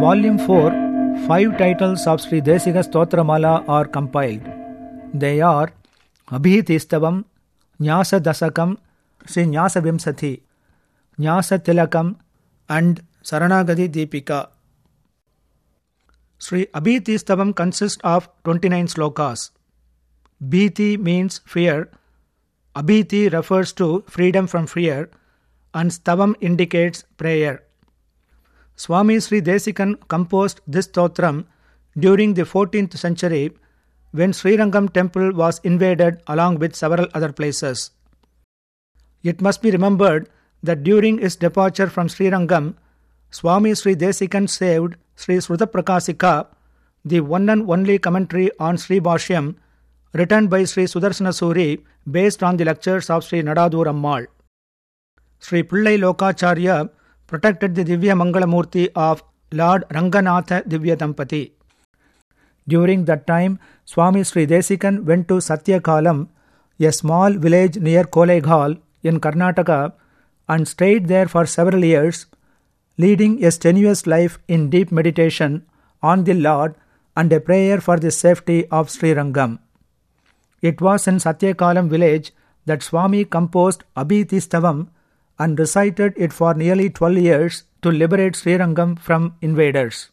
Volume 4, 5 titles of Sri Desika Stotramala are compiled. They are Abhitistavam, Nyasa Dasakam, Sri Nyasa Vimsati, Nyasa Tilakam, and Saranagati Deepika. Sri Abhitistavam consists of 29 slokas. Bhiti means fear, Abhiti refers to freedom from fear, and Stavam indicates prayer. Swami Sri Desikan composed this stotram during the 14th century when Srirangam temple was invaded along with several other places. It must be remembered that during his departure from Srirangam, Swami Sri Desikan saved Sri Srutaprakasika, the one and only commentary on Sri Bhashyam written by Sri Sudarsana Suri based on the lectures of Sri Nadadur Ammal. Sri Pillai Lokacharya protected the Divya Mangalamurti of Lord Ranganatha Divya Dampati. During that time, Swami Sri Desikan went to Satyakalam, a small village near Koleghal in Karnataka, and stayed there for several years, leading a strenuous life in deep meditation on the Lord and a prayer for the safety of Srirangam. It was in Satyakalam village that Swami composed Abhitistavam and recited it for nearly 12 years to liberate Srirangam from invaders.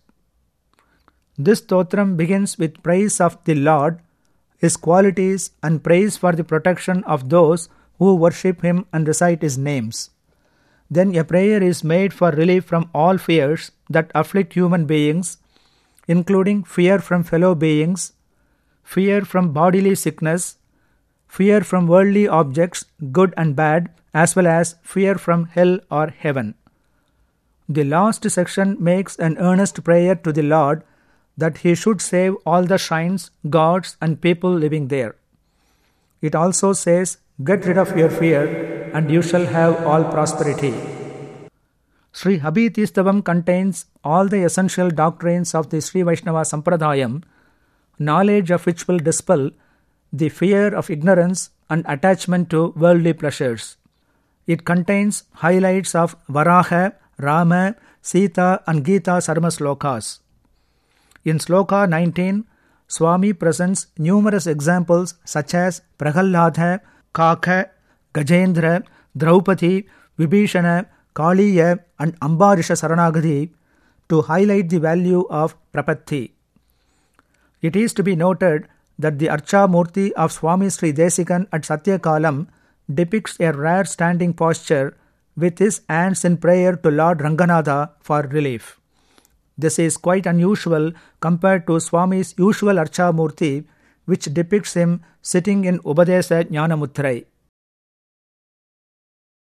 This stotram begins with praise of the Lord, His qualities, and praise for the protection of those who worship Him and recite His names. Then a prayer is made for relief from all fears that afflict human beings, including fear from fellow beings, fear from bodily sickness, fear from worldly objects, good and bad, as well as fear from hell or heaven. The last section makes an earnest prayer to the Lord that He should save all the shrines, gods, and people living there. It also says, "Get rid of your fear, and you shall have all prosperity." Sri Abhitistavam contains all the essential doctrines of the Sri Vaishnava Sampradayam, knowledge of which will dispel the fear of ignorance and attachment to worldly pleasures. It contains highlights of Varaha, Rama, Sita, and Gita Sarma slokas. In sloka 19, Swami presents numerous examples such as Prahalladha, Kaka, Gajendra, Draupadi, Vibhishana, Kaliya, and Ambarisha Saranagati to highlight the value of Prapatti. It is to be noted that the Archa Murti of Swami Sri Desikan at Satyakalam depicts a rare standing posture with his hands in prayer to Lord Ranganatha for relief. This is quite unusual compared to Swami's usual Archa Murti, which depicts him sitting in Ubadesa Jnana Mudrai.